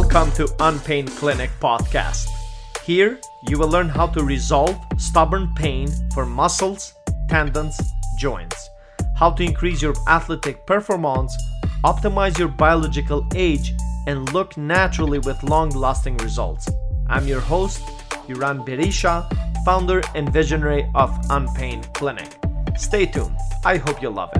Welcome to Unpain Clinic podcast. Here, you will learn how to resolve stubborn pain for muscles, tendons, joints, how to increase your athletic performance, optimize your biological age, and look naturally with long-lasting results. I'm your host, Yuran Berisha, founder and visionary of Unpain Clinic. Stay tuned. I hope you love it.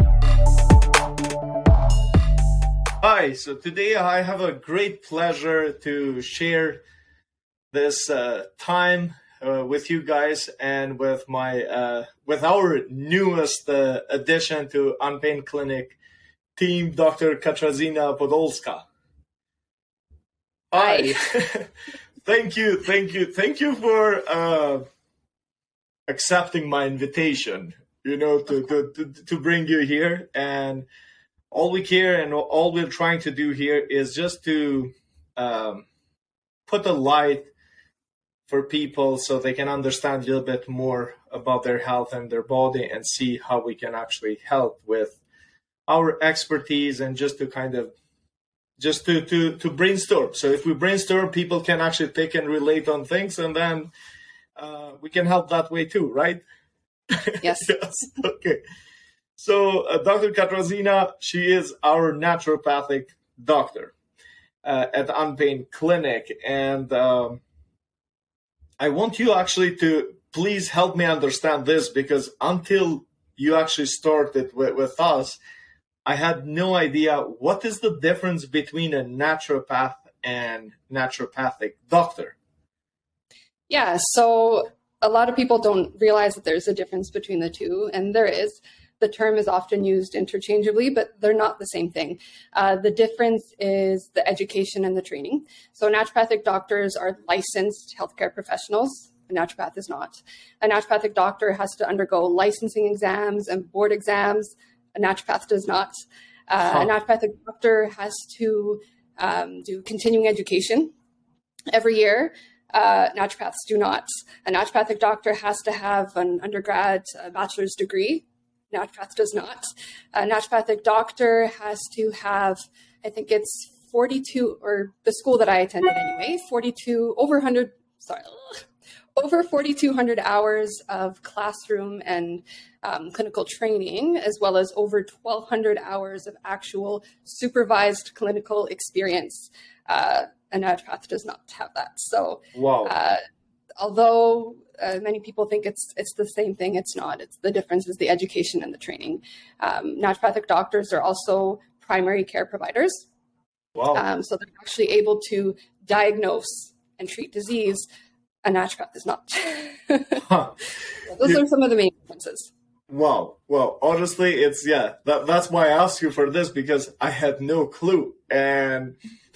Hi, so today I have a great pleasure to share this time with you guys and with my with our newest addition to Unpain Clinic team, Dr. Katarzyna Podolska. Hi. Thank you for accepting my invitation. To bring you here, and all we care and all we're trying to do here is just to put a light for people so they can understand a little bit more about their health and their body and see how we can actually help with our expertise and just to kind of to brainstorm. So if we brainstorm, people can actually pick and relate on things, and then we can help that way too, right? Yes. Yes. Okay. So Dr. Katarzyna, she is our naturopathic doctor at Unpain Clinic. And I want you actually to please help me understand this, because until you actually started with us, I had no idea what is the difference between a naturopath and naturopathic doctor. Yeah, so a lot of people don't realize that there's a difference between the two, and there is. The term is often used interchangeably, but they're not the same thing. The difference is the education and the training. So naturopathic doctors are licensed healthcare professionals. A naturopath is not. A naturopathic doctor has to undergo licensing exams and board exams. A naturopath does not. A naturopathic doctor has to do continuing education every year. Naturopaths do not. A naturopathic doctor has to have an undergrad bachelor's degree. Naturopath does not. A naturopathic doctor has to have, I think it's 42, or the school that I attended anyway, over 4,200 hours of classroom and clinical training, as well as over 1,200 hours of actual supervised clinical experience. A naturopath does not have that. So, wow. Although many people think it's the same thing, it's not. It's the difference is the education and the training. Naturopathic doctors are also primary care providers. Wow. So they're actually able to diagnose and treat disease. A naturopath is not. Those are some of the main differences. Wow. Well, honestly, that's why I asked you for this, because I had no clue. And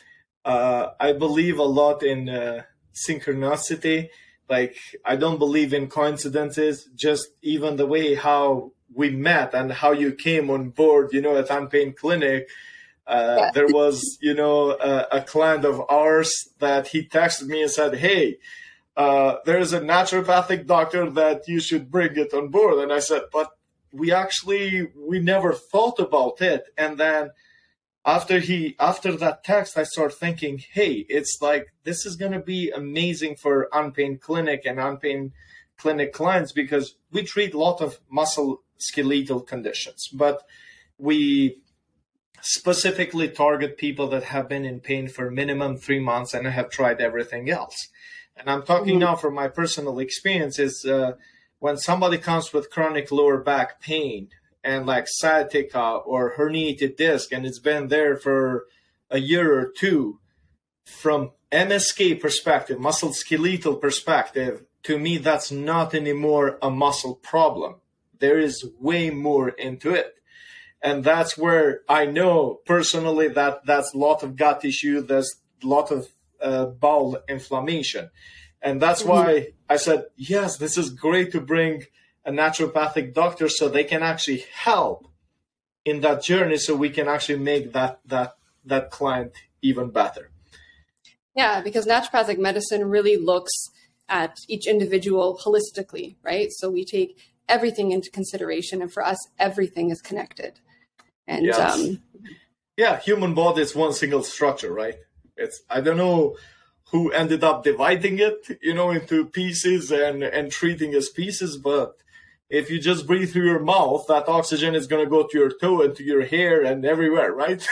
I believe a lot in synchronicity. Like, I don't believe in coincidences, just even the way how we met and how you came on board, at Unpain Clinic. There was, a client of ours that he texted me and said, hey, there's a naturopathic doctor that you should bring it on board. And I said, but we never thought about it. And then after that text, I started thinking, hey, it's like, this is going to be amazing for Unpain Clinic and Unpain Clinic clients, because we treat a lot of muscle skeletal conditions, but we specifically target people that have been in pain for minimum 3 months and have tried everything else. And I'm talking now from my personal experience is when somebody comes with chronic lower back pain and like sciatica or herniated disc, and it's been there for a year or two, from MSK perspective, muscle skeletal perspective, to me, that's not anymore a muscle problem. There is way more into it. And that's where I know personally that that's a lot of gut issue, there's a lot of bowel inflammation. And that's why I said, yes, this is great to bring a naturopathic doctor so they can actually help in that journey, so we can actually make that client even better. Yeah, because naturopathic medicine really looks at each individual holistically, right? So we take everything into consideration, and for us, everything is connected. And yes. Human body is one single structure, right? I don't know who ended up dividing it, into pieces and treating as pieces, but if you just breathe through your mouth, that oxygen is going to go to your toe and to your hair and everywhere, right?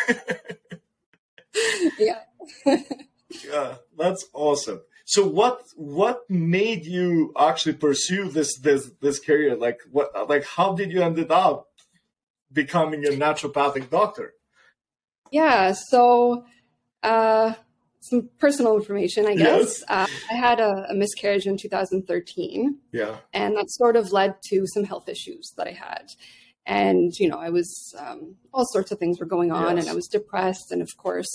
Yeah. Yeah, that's awesome. So what made you actually pursue this career? How did you ended up becoming a naturopathic doctor? Yeah. So, some personal information, I guess. Yes. I had a miscarriage in 2013. Yeah. And that sort of led to some health issues that I had. And, I was, all sorts of things were going on, Yes. and I was depressed. And of course,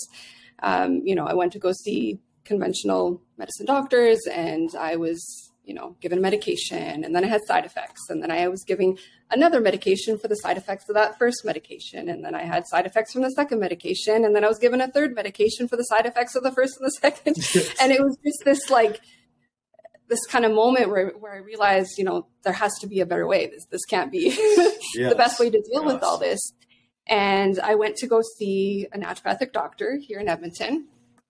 I went to go see conventional medicine doctors, and I was, given medication, and then I had side effects. And then I was giving another medication for the side effects of that first medication. And then I had side effects from the second medication. And then I was given a third medication for the side effects of the first and the second. Yes. And it was just this kind of moment where I realized, there has to be a better way. This can't be Yes. the best way to deal Yes. with all this. And I went to go see a naturopathic doctor here in Edmonton.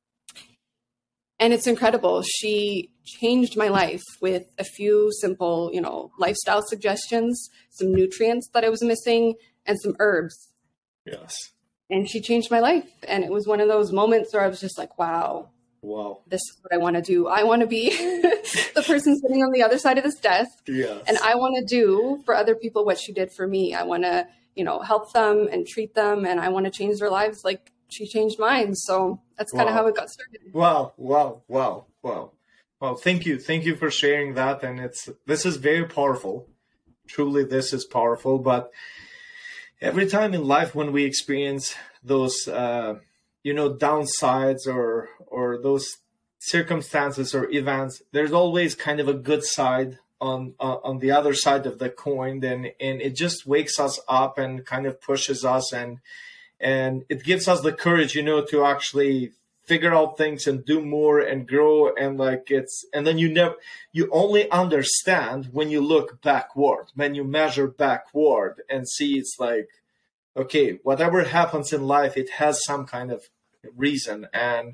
And it's incredible. She changed my life with a few simple, lifestyle suggestions, some nutrients that I was missing, and some herbs. Yes. And she changed my life. And it was one of those moments where I was just like, wow, this is what I want to do. I want to be the person sitting on the other side of this desk. Yes. And I want to do for other people what she did for me. I want to, help them and treat them. And I want to change their lives like she changed mine. So that's kind of how it got started. Wow. Well, thank you. Thank you for sharing that. And this is very powerful. Truly, this is powerful. But every time in life when we experience those, downsides or those circumstances or events, there's always kind of a good side on the other side of the coin. And it just wakes us up and kind of pushes us and it gives us the courage, to actually figure out things and do more and grow. And and then you only understand when you look backward, when you measure backward and see it's like, okay, whatever happens in life, it has some kind of reason. And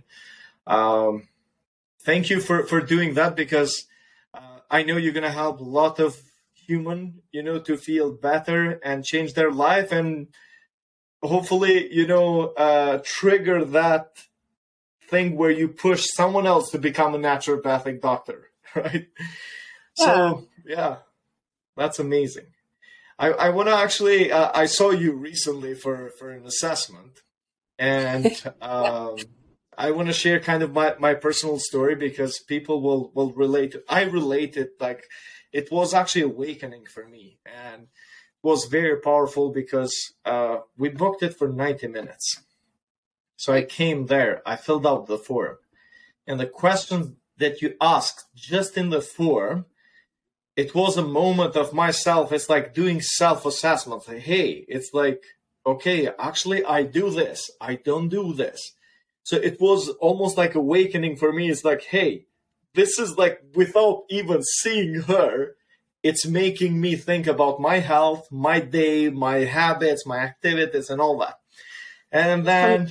thank you for doing that, because I know you're going to help a lot of human, to feel better and change their life. And hopefully, trigger that thing where you push someone else to become a naturopathic doctor, right? Yeah. So, yeah, that's amazing. I want to actually, I saw you recently for an assessment, and I want to share kind of my personal story, because people will relate. I related, it was actually awakening for me, and it was very powerful because we booked it for 90 minutes. So I came there, I filled out the form, and the questions that you asked just in the form, it was a moment of myself. It's like doing self-assessment. Hey, it's like, okay, actually I do this. I don't do this. So it was almost like awakening for me. It's like, hey, this is like, without even seeing her, it's making me think about my health, my day, my habits, my activities, and all that. And then,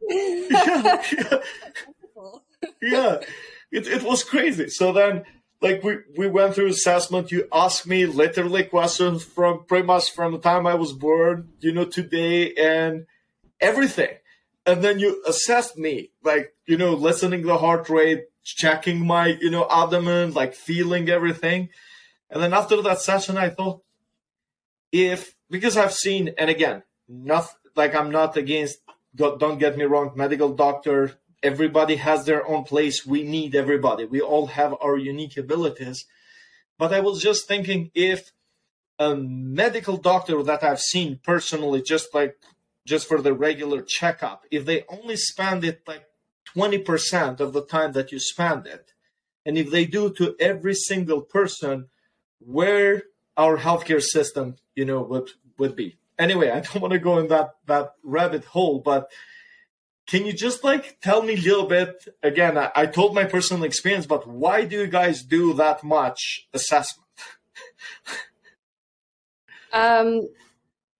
it was crazy. So then, we went through assessment. You asked me literally questions from pretty much from the time I was born, today and everything. And then you assessed me, listening to the heart rate, checking my, abdomen, feeling everything. And then after that session, I thought, because I've seen, and again, I'm not against, don't get me wrong, medical doctor, everybody has their own place. We need everybody. We all have our unique abilities. But I was just thinking, if a medical doctor that I've seen personally, just for the regular checkup, if they only spend it 20% of the time that you spend it, and if they do to every single person, where our healthcare system, would be. Anyway, I don't want to go in that rabbit hole, but can you just tell me a little bit, again, I told my personal experience, but why do you guys do that much assessment?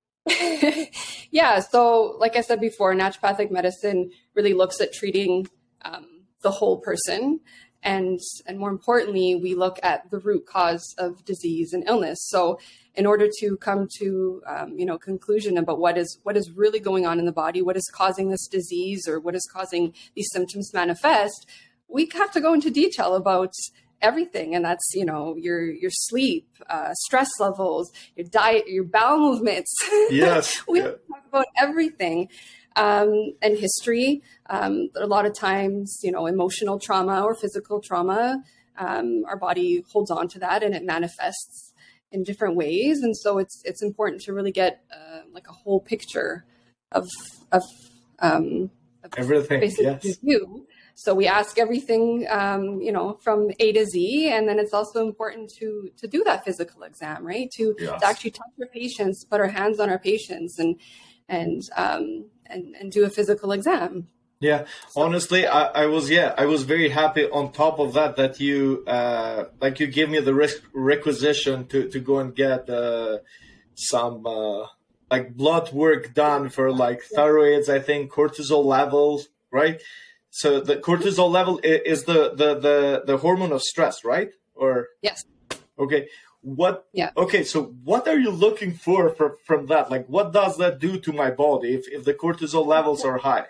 Yeah, so like I said before, naturopathic medicine really looks at treating the whole person. And more importantly, we look at the root cause of disease and illness. So in order to come to, conclusion about what is really going on in the body, what is causing this disease or what is causing these symptoms manifest, we have to go into detail about everything. And that's, your sleep, stress levels, your diet, your bowel movements. Yes. We have to talk about everything. And history. A lot of times, emotional trauma or physical trauma, our body holds on to that and it manifests in different ways. And so it's important to really get like a whole picture of everything. Basically Yes. you. So we ask everything, from A to Z. And then it's also important to do that physical exam, right? To actually touch our patients, put our hands on our patients and do a physical exam. Yeah, honestly, I was very happy on top of that you you gave me the requisition to go and get some blood work done for thyroids, I think, cortisol levels, right? So the cortisol level is the hormone of stress, right? Or yes. Okay. Yeah. Okay, so what are you looking for from that? Like, what does that do to my body if the cortisol levels are high?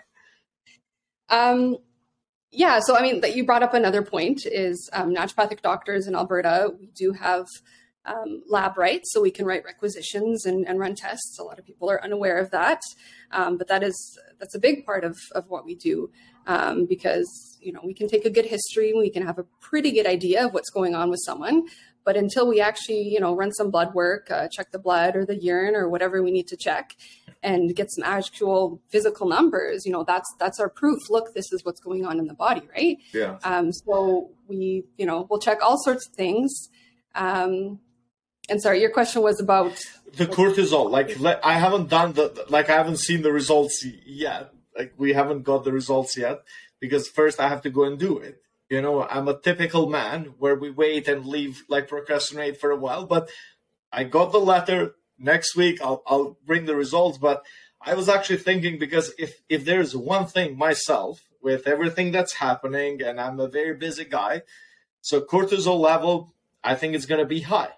Yeah, so I mean, that you brought up another point is naturopathic doctors in Alberta, we do have lab rights, so we can write requisitions and run tests. A lot of people are unaware of that, but that's a big part of what we do because we can take a good history, we can have a pretty good idea of what's going on with someone. But until we actually, run some blood work, check the blood or the urine or whatever we need to check and get some actual physical numbers, that's our proof. Look, this is what's going on in the body, right? Yeah. So we, we'll check all sorts of things. And sorry, your question was about the cortisol. I haven't done I haven't seen the results yet. We haven't got the results yet because first I have to go and do it. I'm a typical man where we wait and leave, procrastinate for a while. But I got the letter. Next week, I'll bring the results. But I was actually thinking, because if there's one thing myself with everything that's happening, and I'm a very busy guy, so cortisol level, I think it's going to be high.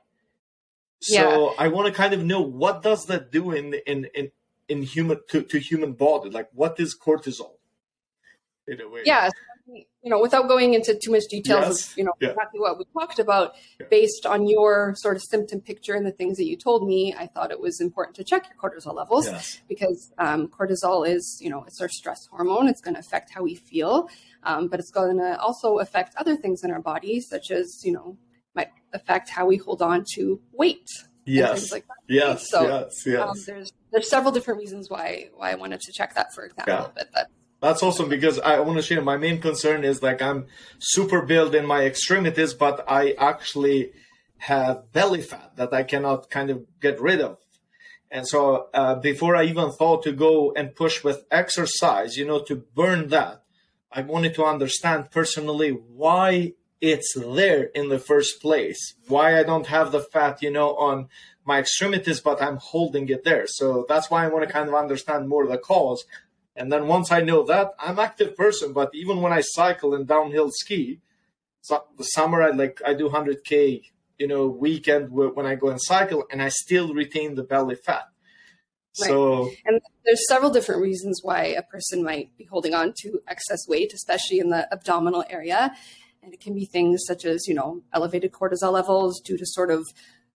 So I want to kind of know, what does that do in human to human body? What is cortisol in a way? Yeah. Without going into too much details of, exactly what we talked about, based on your sort of symptom picture and the things that you told me, I thought it was important to check your cortisol levels because cortisol is, it's our stress hormone. It's going to affect how we feel, but it's going to also affect other things in our body, such as, might affect how we hold on to weight. Yes. Things like that. Yes. So, yes. There's several different reasons why I wanted to check that, for example, but that's awesome, because I want to share my main concern is I'm super built in my extremities, but I actually have belly fat that I cannot kind of get rid of. And so before I even thought to go and push with exercise, to burn that, I wanted to understand personally why it's there in the first place, why I don't have the fat, on my extremities, but I'm holding it there. So that's why I want to kind of understand more the cause. And then once I know that, I'm an active person, but even when I cycle and downhill ski, so the summer I do 100K, weekend when I go and cycle, and I still retain the belly fat. Right. So, and there's several different reasons why a person might be holding on to excess weight, especially in the abdominal area. And it can be things such as, elevated cortisol levels due to sort of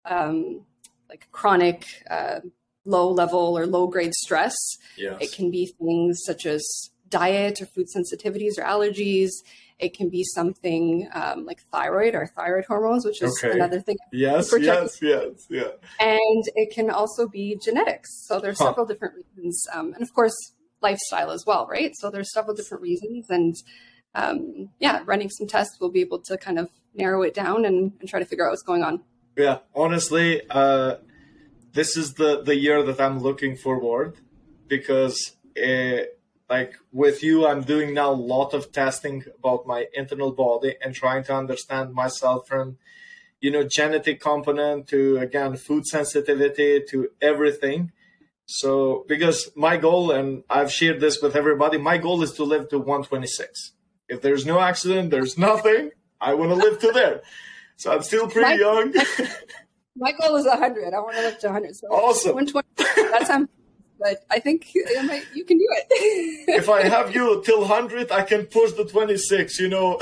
chronic low level or low grade stress. yes. It can be things such as diet or food sensitivities or allergies. It can be something like thyroid or thyroid hormones, which is another thing. Yes. Yeah. And it can also be genetics. So there's several different reasons. And of course, lifestyle as well, right? So there's several different reasons. And running some tests, we'll be able to kind of narrow it down and try to figure out what's going on. Yeah, honestly, this is the year that I'm looking forward, because with you, I'm doing now a lot of testing about my internal body and trying to understand myself from, genetic component to, again, food sensitivity to everything. So, because my goal, and I've shared this with everybody, my goal is to live to 126. If there's no accident, there's nothing. I want to live to there. So I'm still pretty young. My goal is 100. I want to live to 100. So awesome. 120. That's but I think you can do it. If I have you till 100, I can push the 26, you know.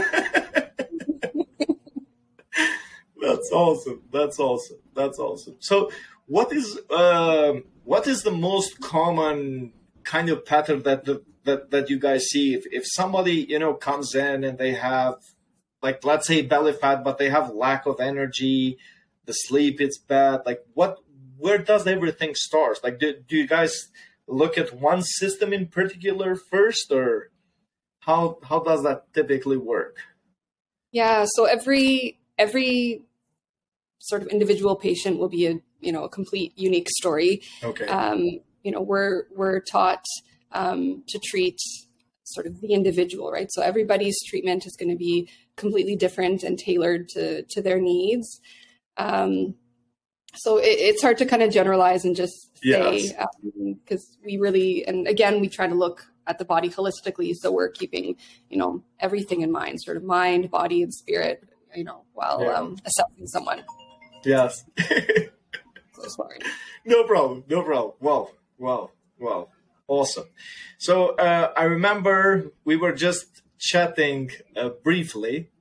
That's awesome. That's awesome. That's awesome. So what is the most common kind of pattern that you guys see if somebody, you know, comes in and they have, like, let's say belly fat, but they have lack of energy, the sleep is bad, like where does everything start? Like, do you guys look at one system in particular first, or how does that typically work? Yeah, so every sort of individual patient will be a complete unique story. Okay. You know, we're taught to treat sort of the individual, right? So everybody's treatment is going to be completely different and tailored to their needs. So it's hard to kind of generalize and just say, because we really, and again, we try to look at the body holistically. So we're keeping, you know, everything in mind, sort of mind, body, and spirit, you know, while assessing someone. Yes. So sorry. No problem. Wow. Awesome. So I remember we were just chatting briefly,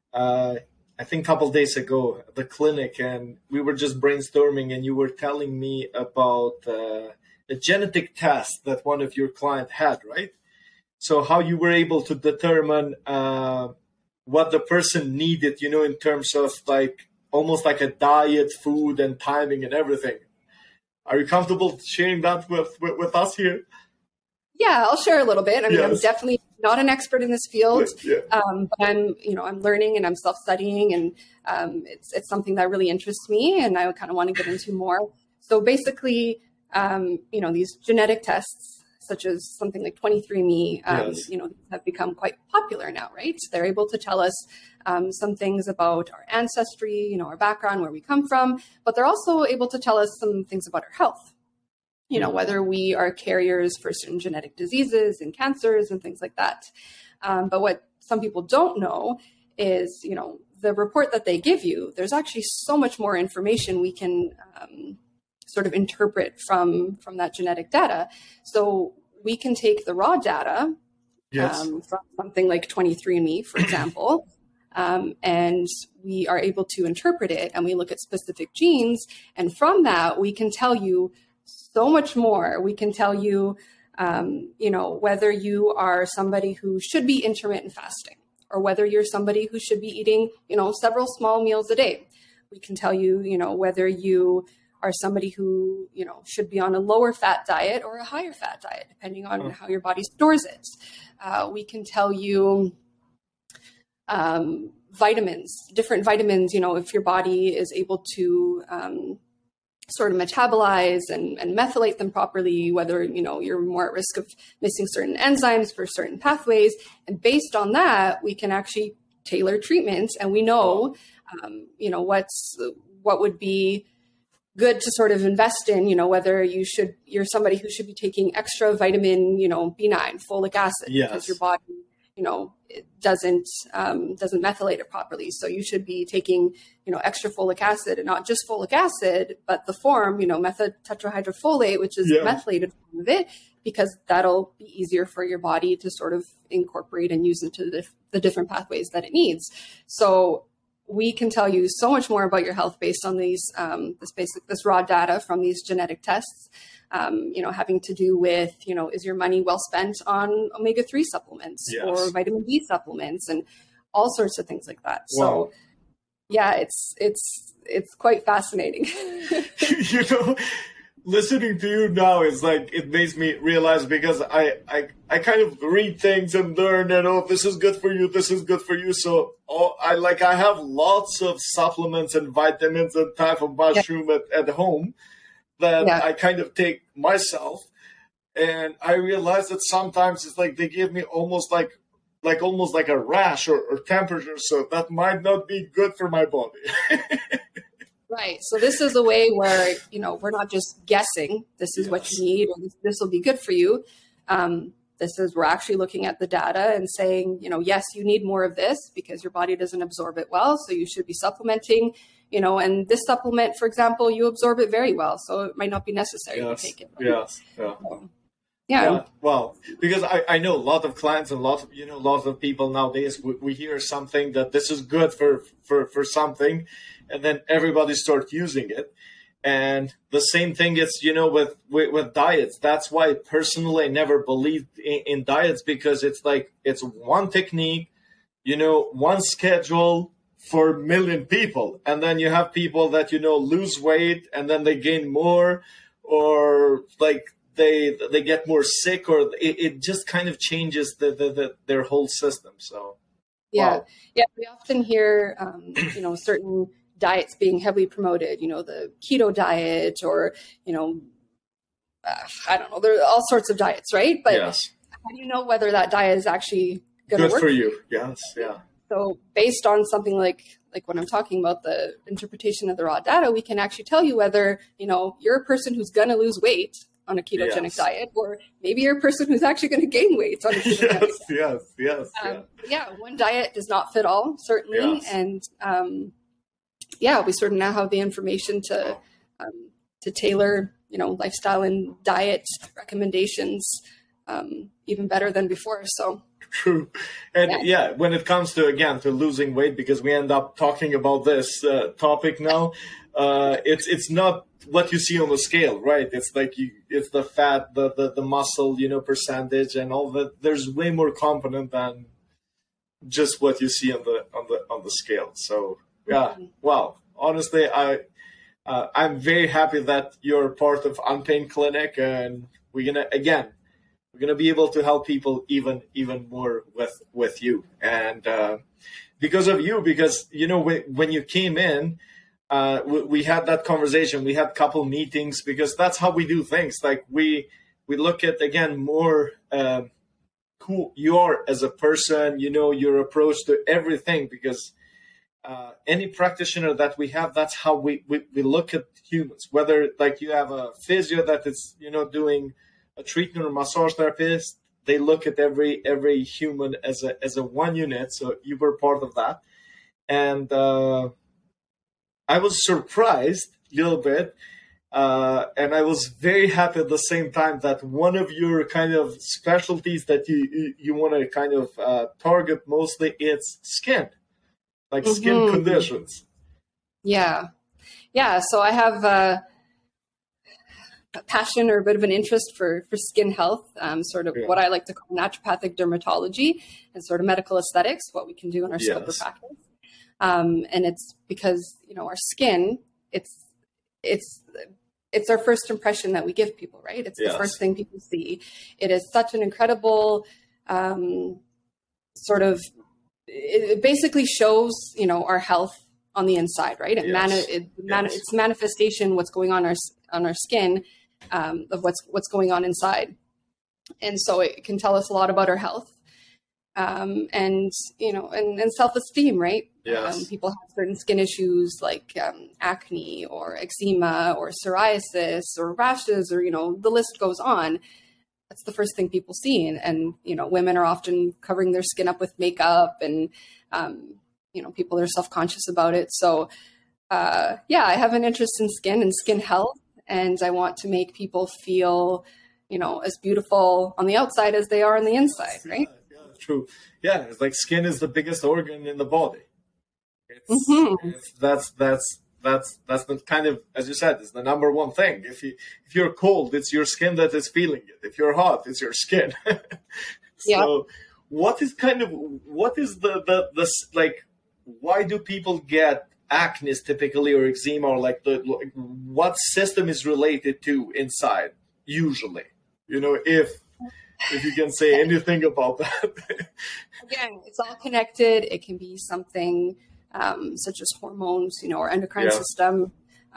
I think a couple of days ago at the clinic, and we were just brainstorming, and you were telling me about a genetic test that one of your clients had, right? So how you were able to determine what the person needed, you know, in terms of like almost like a diet, food, and timing and everything. Are you comfortable sharing that with us here? Yeah, I'll share a little bit. I mean, I'm definitely not an expert in this field, but I'm learning and I'm self-studying, and it's something that really interests me, and I kind of want to get into more. So basically, these genetic tests, such as something like 23andMe, have become quite popular now, right? They're able to tell us some things about our ancestry, you know, our background, where we come from, but they're also able to tell us some things about our health. You know, whether we are carriers for certain genetic diseases and cancers and things like that. But what some people don't know is, you know, the report that they give you, there's actually so much more information we can sort of interpret from that genetic data. So we can take the raw data from something like 23andMe, for example, and we are able to interpret it, and we look at specific genes. And from that, we can tell you so much more. We can tell you, whether you are somebody who should be intermittent fasting, or whether you're somebody who should be eating, you know, several small meals a day. We can tell you, you know, whether you are somebody who, you know, should be on a lower fat diet or a higher fat diet, depending on how your body stores it. We can tell you different vitamins, you know, if your body is able to sort of metabolize and methylate them properly, whether, you know, you're more at risk of missing certain enzymes for certain pathways. And based on that, we can actually tailor treatments, and we know, what would be good to sort of invest in, you know, whether you're somebody who should be taking extra vitamin, you know, B9, folic acid, because your body, you know, it doesn't methylate it properly. So you should be taking, you know, extra folic acid, and not just folic acid, but the form, you know, methotetrahydrofolate, which is the methylated form of it, because that'll be easier for your body to sort of incorporate and use into the different pathways that it needs. So we can tell you so much more about your health based on these, this raw data from these genetic tests. Having to do with, you know, is your money well spent on omega-3 supplements or vitamin D supplements, and all sorts of things like that. Wow. So yeah, it's quite fascinating. You know, listening to you now is like, it makes me realize, because I kind of read things and learn that, this is good for you, this is good for you. So I have lots of supplements and vitamins and type of mushroom at home that I kind of take myself, and I realize that sometimes it's like they give me almost like a rash or temperature, so that might not be good for my body. Right. So this is a way where, you know, we're not just guessing this is what you need, or this will be good for you. This is, we're actually looking at the data and saying, yes, you need more of this because your body doesn't absorb it well. So you should be supplementing, and this supplement, for example, you absorb it very well. So it might not be necessary to take it. Right? Yes. Yeah. Yeah. Well, because I know a lot of clients and lots of people nowadays, we hear something that this is good for something, and then everybody starts using it. And the same thing is, with diets. That's why personally I never believed in diets, because it's one technique, one schedule for a million people. And then you have people that, lose weight and then they gain more, or they get more sick, or it just kind of changes their whole system. So, yeah. Wow. Yeah. We often hear, certain diets being heavily promoted, the keto diet, or, I don't know, there are all sorts of diets, right? But Yes. how do you know whether that diet is actually going to Good work for you. Yes. Yeah. So based on something like what I'm talking about, the interpretation of the raw data, we can actually tell you whether, you're a person who's going to lose weight on a ketogenic diet, or maybe you're a person who's actually going to gain weight on a ketogenic diet. Yes. Yeah, one diet does not fit all, certainly. Yes. And we sort of now have the information to tailor, lifestyle and diet recommendations even better than before. So True. And when it comes to losing weight, because we end up talking about this topic now, it's not what you see on the scale, right? It's it's the fat, the muscle, percentage and all that. There's way more component than just what you see on the scale. So wow. Honestly, I'm very happy that you're part of Unpain Clinic, and we're gonna be able to help people even more with you. And because of you, because when you came in, we had that conversation. We had a couple meetings, because that's how we do things. Like we look at more who you are as a person, your approach to everything, because any practitioner that we have, that's how we look at humans. Whether you have a physio that is doing a treatment, or massage therapist, they look at every human as a one unit. So you were part of that, and I was surprised a little bit, and I was very happy at the same time that one of your kind of specialties that you want to kind of target mostly, it's skin. Skin conditions. Yeah. So I have a passion, or a bit of an interest for skin health, what I like to call naturopathic dermatology, and sort of medical aesthetics, what we can do in our scope of practice. And it's because, our skin, it's our first impression that we give people, right? It's the first thing people see. It is such an incredible it basically shows, our health on the inside, right? It's manifestation, what's going on our skin, of what's going on inside. And so it can tell us a lot about our health, and self-esteem, right? Yes. People have certain skin issues like acne or eczema or psoriasis or rashes, or, the list goes on. That's the first thing people see. And women are often covering their skin up with makeup, and, people are self-conscious about it. So, I have an interest in skin and skin health, and I want to make people feel, as beautiful on the outside as they are on the inside, right? Yeah, true. Yeah, it's like skin is the biggest organ in the body. That's the kind of, as you said, it's the number one thing. If you're cold, it's your skin that is feeling it. If you're hot, it's your skin. So what is why do people get acne typically, or eczema, or what system is related to inside usually? If you can say anything about that. Again, it's all connected. It can be something such as hormones, our endocrine system.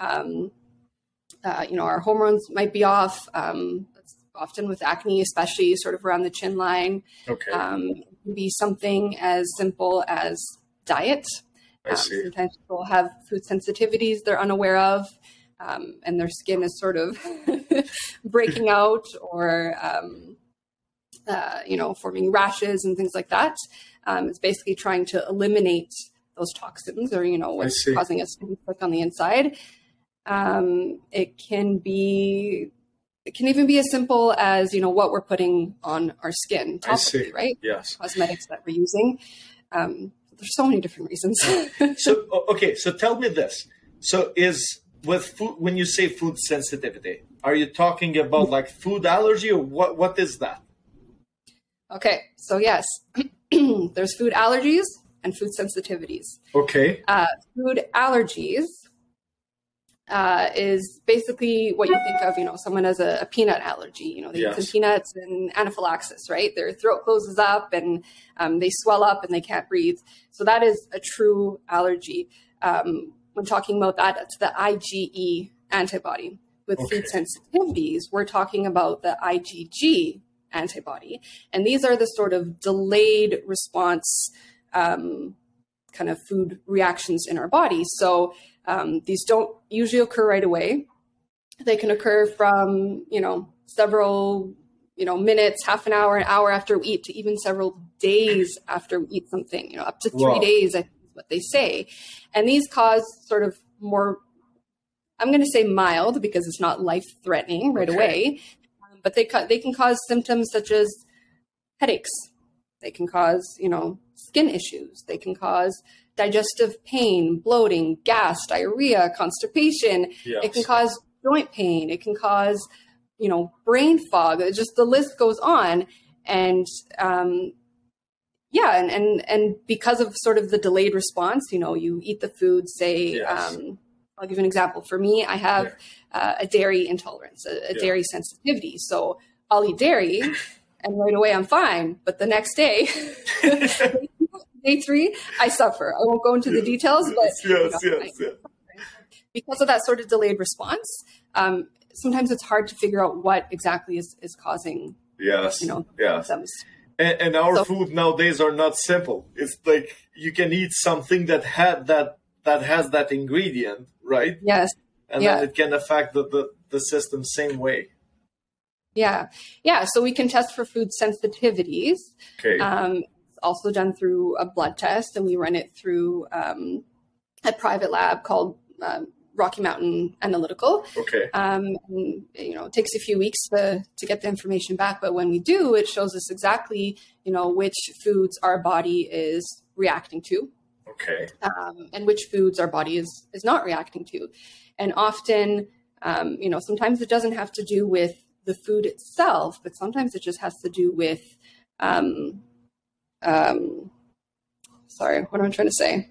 Our hormones might be off. That's often with acne, especially sort of around the chin line. Okay. It can be something as simple as diet. Sometimes people have food sensitivities they're unaware of, and their skin is sort of breaking out, or forming rashes and things like that. It's basically trying to eliminate those toxins or, what's causing us to be sick on the inside. It can even be as simple as, what we're putting on our skin topically, right? Yes. Cosmetics that we're using. There's so many different reasons. So tell me this. So with food, when you say food sensitivity, are you talking about like food allergy or what is that? Okay. So yes, there's food allergies and food sensitivities. Okay. Food allergies is basically what you think of, someone has a peanut allergy, they eat some peanuts and anaphylaxis, right? Their throat closes up and they swell up and they can't breathe. So that is a true allergy. When talking about that, it's the IgE antibody. With food sensitivities, we're talking about the IgG antibody. And these are the sort of delayed response kind of food reactions in our body. So these don't usually occur right away. They can occur from, several, minutes, half an hour after we eat to even several days after we eat something, up to 3 days, I think is what they say. And these cause sort of more, I'm going to say mild because it's not life-threatening right away, but they can cause symptoms such as headaches. They can cause, skin issues. They can cause digestive pain, bloating, gas, diarrhea, constipation. Yes. It can cause joint pain. It can cause, brain fog. Just the list goes on. And and because of sort of the delayed response, you eat the food, say, I'll give you an example. For me, I have a dairy intolerance, a dairy sensitivity. So I'll eat dairy and right away I'm fine. But the next day, day 3, I suffer. I won't go into the details, but because of that sort of delayed response, sometimes it's hard to figure out what exactly is causing symptoms. And our food nowadays are not simple. It's like you can eat something that has that ingredient, right? Yes. And then it can affect the system same way. Yeah. So we can test for food sensitivities. Okay. It's also done through a blood test, and we run it through a private lab called Rocky Mountain Analytical. Okay. And, it takes a few weeks to get the information back, but when we do, it shows us exactly, which foods our body is reacting to. Okay. And which foods our body is not reacting to. And often, sometimes it doesn't have to do with the food itself, but sometimes it just has to do with, sorry, what am I trying to say?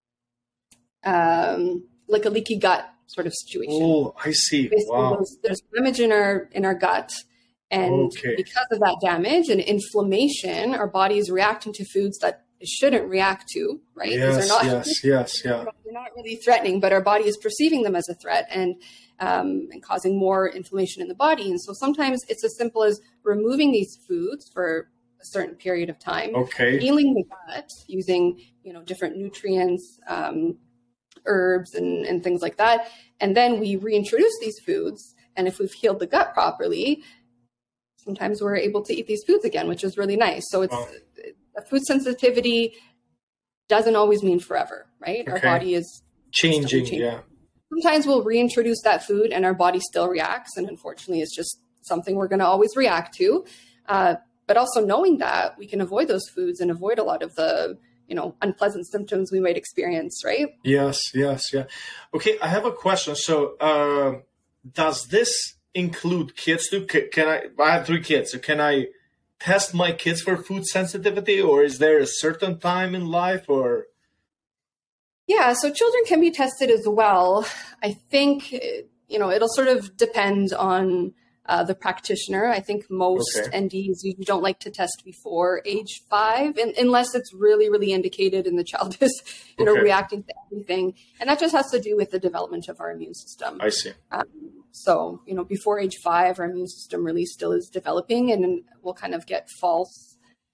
Like a leaky gut sort of situation. Oh, I see. Basically, wow. There's damage in our gut. And because of that damage and inflammation, our body is reacting to foods that it shouldn't react to, right? Yes, they're not really threatening, but our body is perceiving them as a threat and causing more inflammation in the body. And so sometimes it's as simple as removing these foods for a certain period of time, healing the gut using, different nutrients, herbs and things like that. And then we reintroduce these foods. And if we've healed the gut properly, sometimes we're able to eat these foods again, which is really nice. So it's a food sensitivity doesn't always mean forever, right? Our body is changing. Yeah. Sometimes we'll reintroduce that food and our body still reacts. And unfortunately, it's just something we're going to always react to. But also knowing that we can avoid those foods and avoid a lot of the, unpleasant symptoms we might experience, right? Yes. Okay, I have a question. So does this include kids too? I have 3 kids. So can I test my kids for food sensitivity, or is there a certain time in life or? Yeah, so children can be tested as well. I think, it'll sort of depend on the practitioner. I think most NDs, you don't like to test before age 5, unless it's really, really indicated and the child is, reacting to everything. And that just has to do with the development of our immune system. I see. So, before age 5, our immune system really still is developing, and we'll kind of get false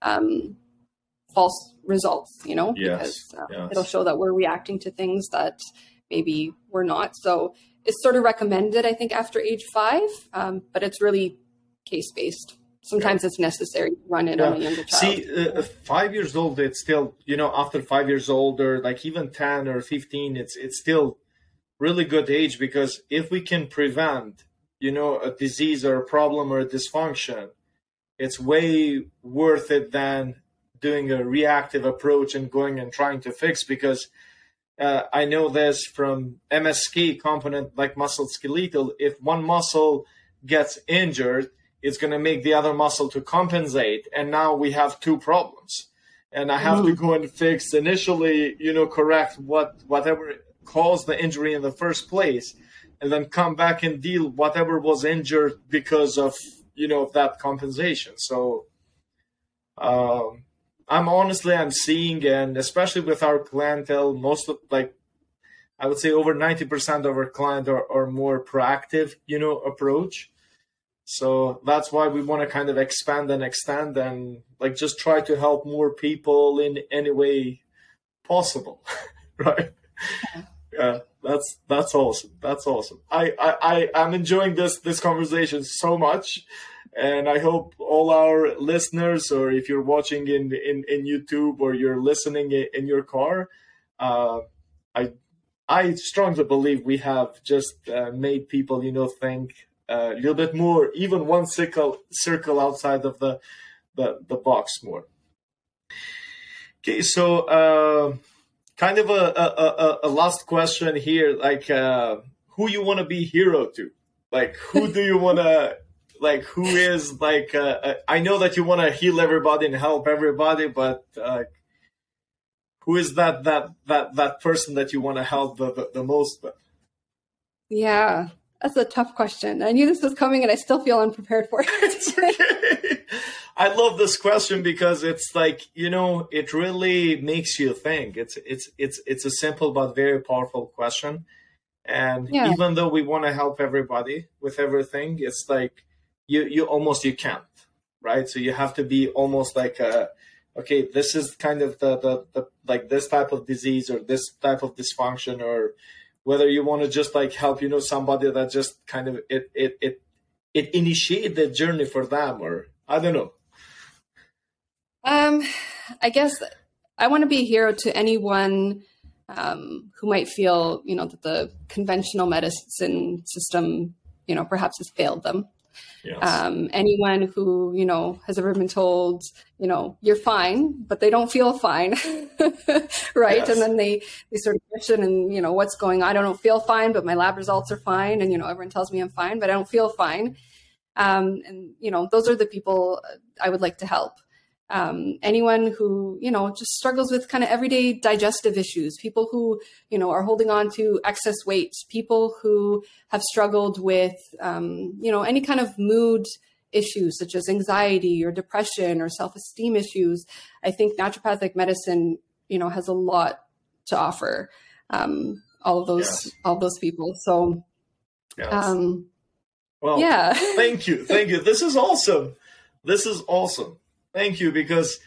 results, because it'll show that we're reacting to things that maybe we're not. So it's sort of recommended, I think, after age 5, but it's really case-based. sometimes it's necessary to run it on a younger child. See, 5 years old, it's still, after 5 years old, or like even 10 or 15, it's still really good age, because if we can prevent, a disease or a problem or a dysfunction, it's way worth it than doing a reactive approach and going and trying to fix. Because I know this from MSK component, like musculoskeletal, if one muscle gets injured, it's going to make the other muscle to compensate. And now we have two problems. And I have to go and fix initially, correct whatever caused the injury in the first place, and then come back and deal whatever was injured because of, that compensation. So I'm seeing, and especially with our clientele, most of, I would say over 90% of our clients are more proactive, approach. So that's why we want to kind of expand and extend and just try to help more people in any way possible. Right. Yeah, that's awesome. That's awesome. I'm enjoying this conversation so much, and I hope all our listeners, or if you're watching in YouTube or you're listening in your car, I strongly believe we have just made people, think a little bit more, even one circle outside of the box more. Okay, so kind of a last question here, who you want to be hero to? Who do you want to, who is, I know that you want to heal everybody and help everybody, but who is that person that you want to help the most with? Yeah, that's a tough question. I knew this was coming and I still feel unprepared for it. It's okay. I love this question because it's it really makes you think. It's a simple but very powerful question. And even though we want to help everybody with everything, it's you can't, right? So you have to be almost okay, this is kind of the this type of disease or this type of dysfunction, or whether you want to just help, somebody that just kind of it initiate the journey for them, or I don't know. I guess I want to be a hero to anyone who might feel, that the conventional medicine system, perhaps has failed them. Yes. Anyone who, has ever been told, you're fine, but they don't feel fine. Right. Yes. And then they sort of question and, what's going on? I don't feel fine, but my lab results are fine. And, everyone tells me I'm fine, but I don't feel fine. And, those are the people I would like to help. Anyone who, just struggles with kind of everyday digestive issues, people who, are holding on to excess weight, people who have struggled with, any kind of mood issues such as anxiety or depression or self-esteem issues. I think naturopathic medicine, has a lot to offer, all of those people. So, well, yeah. Thank you. This is awesome. Thank you, because,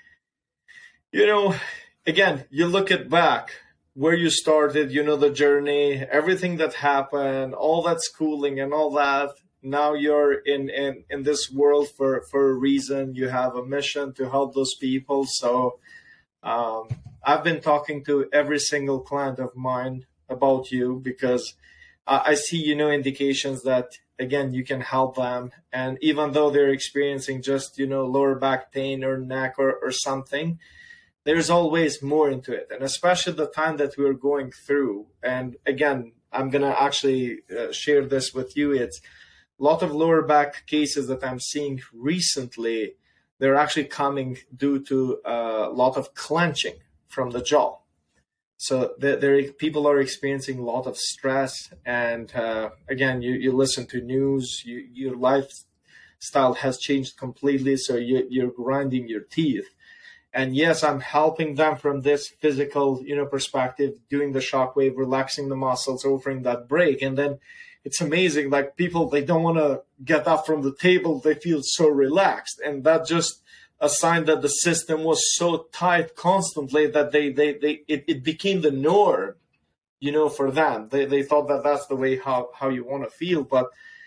again, you look at back where you started, the journey, everything that happened, all that schooling and all that. Now you're in this world for a reason. You have a mission to help those people. So I've been talking to every single client of mine about you because I see, indications that, again, you can help them. And even though they're experiencing just, lower back pain or neck or something, there's always more into it. And especially the time that we're going through. And again, I'm going to actually share this with you. It's a lot of lower back cases that I'm seeing recently. They're actually coming due to a lot of clenching from the jaw. So people are experiencing a lot of stress, and again, you listen to news, your lifestyle has changed completely, so you're grinding your teeth. And yes, I'm helping them from this physical, perspective, doing the shockwave, relaxing the muscles, offering that break. And then it's amazing, people, they don't want to get up from the table, they feel so relaxed, and that just a sign that the system was so tight constantly that it became the norm, for them. They thought that that's the way how you want to feel. But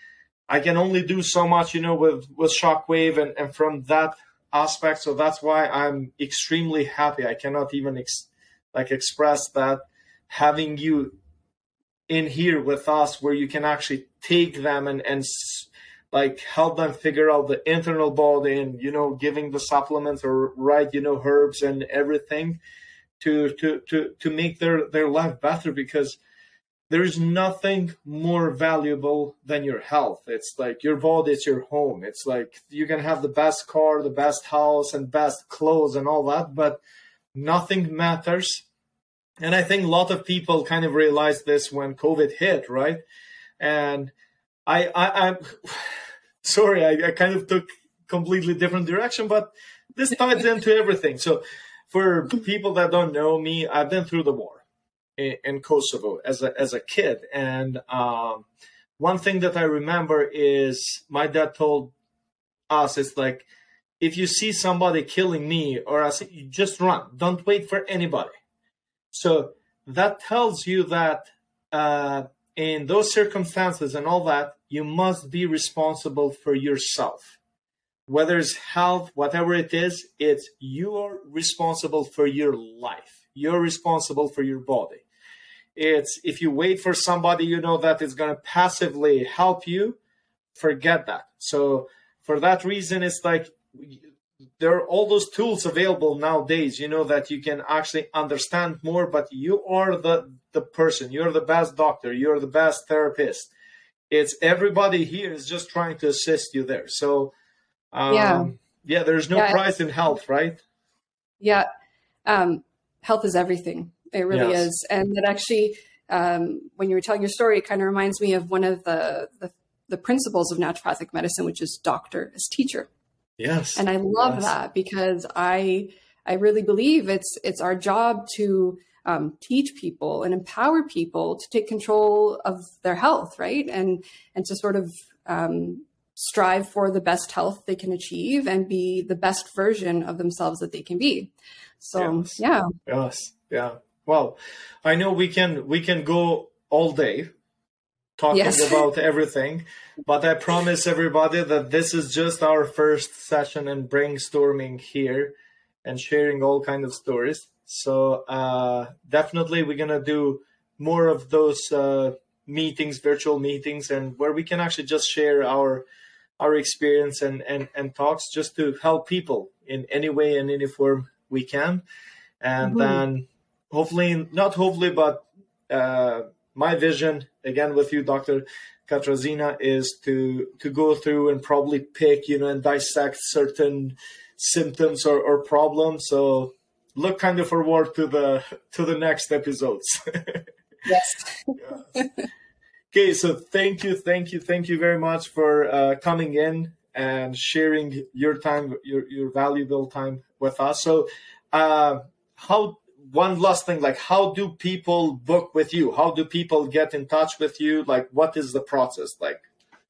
I can only do so much, with Shockwave and from that aspect. So that's why I'm extremely happy. I cannot even express that, having you in here with us, where you can actually take them and help them figure out the internal body, and giving the supplements or herbs and everything to make their life better, because there's nothing more valuable than your health. It's like your body, it's your home. It's like you can have the best car, the best house, and best clothes and all that, but nothing matters. And I think a lot of people kind of realized this when COVID hit, right? And I'm sorry, I kind of took completely different direction, but this ties into everything. So for people that don't know me, I've been through the war in Kosovo as a kid. And one thing that I remember is my dad told us, it's like, if you see somebody killing me or us, you just run. Don't wait for anybody. So that tells you that in those circumstances and all that, you must be responsible for yourself. Whether it's health, whatever it is, it's you're responsible for your life. You're responsible for your body. It's if you wait for somebody that is going to passively help you, forget that. So for that reason, it's like there are all those tools available nowadays, that you can actually understand more, but you are the person, you're the best doctor, you're the best therapist. It's everybody here is just trying to assist you there. So, there's no price in health, right? Yeah. Health is everything. It really is. And that actually, when you were telling your story, it kind of reminds me of one of the principles of naturopathic medicine, which is doctor as teacher. Yes. And I love that, because I really believe it's our job to teach people and empower people to take control of their health, right? And to sort of strive for the best health they can achieve and be the best version of themselves that they can be. So, Yes. Yeah. Well, I know we can go all day talking about everything, but I promise everybody that this is just our first session in brainstorming here and sharing all kinds of stories. So definitely we're going to do more of those meetings, virtual meetings, and where we can actually just share our experience and talks, just to help people in any way and any form we can. And then my vision, again, with you, Dr. Katarzyna, is to go through and probably pick, and dissect certain symptoms or problems. So look kind of forward to the next episodes. Yes. Okay, so thank you very much for coming in and sharing your time, your valuable time with us. So one last thing, how do people book with you? How do people get in touch with you? What is the process like?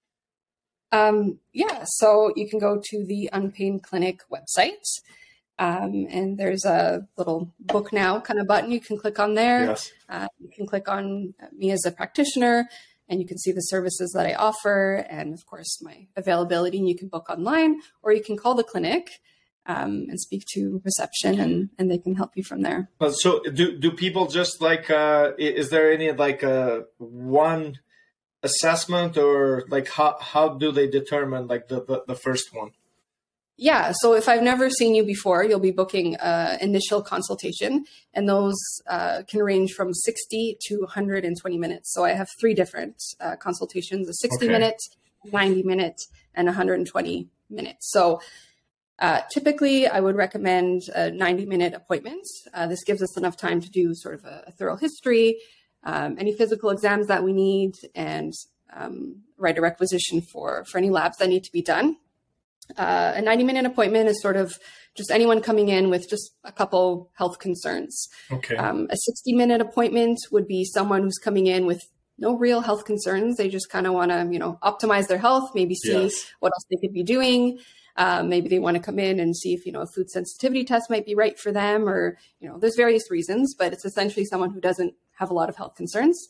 So you can go to the Unpain Clinic website, and there's a little book now kind of button you can click on there. Yes. You can click on me as a practitioner, and you can see the services that I offer, and of course my availability, and you can book online, or you can call the clinic and speak to reception, and they can help you from there. So do people just is there any one assessment, or how do they determine the first one? Yeah. So if I've never seen you before, you'll be booking initial consultation, and those can range from 60 to 120 minutes. So I have 3 different consultations: a 60 minute, 90 minute, and 120 minutes. So typically, I would recommend a 90-minute appointment. This gives us enough time to do sort of a thorough history, any physical exams that we need, and write a requisition for any labs that need to be done. A 90-minute appointment is sort of just anyone coming in with just a couple health concerns. Okay. A 60-minute appointment would be someone who's coming in with no real health concerns. They just kind of want to, optimize their health, maybe see what else they could be doing. Maybe they want to come in and see if, a food sensitivity test might be right for them, or, there's various reasons, but it's essentially someone who doesn't have a lot of health concerns.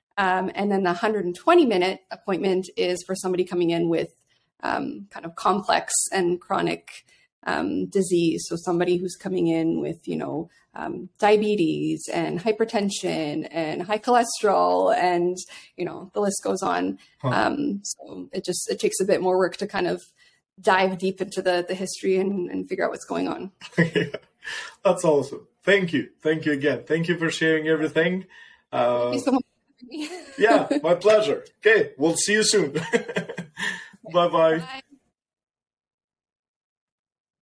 And then the 120-minute appointment is for somebody coming in with kind of complex and chronic disease. So somebody who's coming in with, diabetes and hypertension and high cholesterol, and, the list goes on. So it takes a bit more work to kind of dive deep into the history and figure out what's going on. Yeah, that's awesome. Thank you. Thank you again. Thank you for sharing everything. Thank you so much for having me. Yeah, my pleasure. Okay, we'll see you soon. Bye-bye. Bye.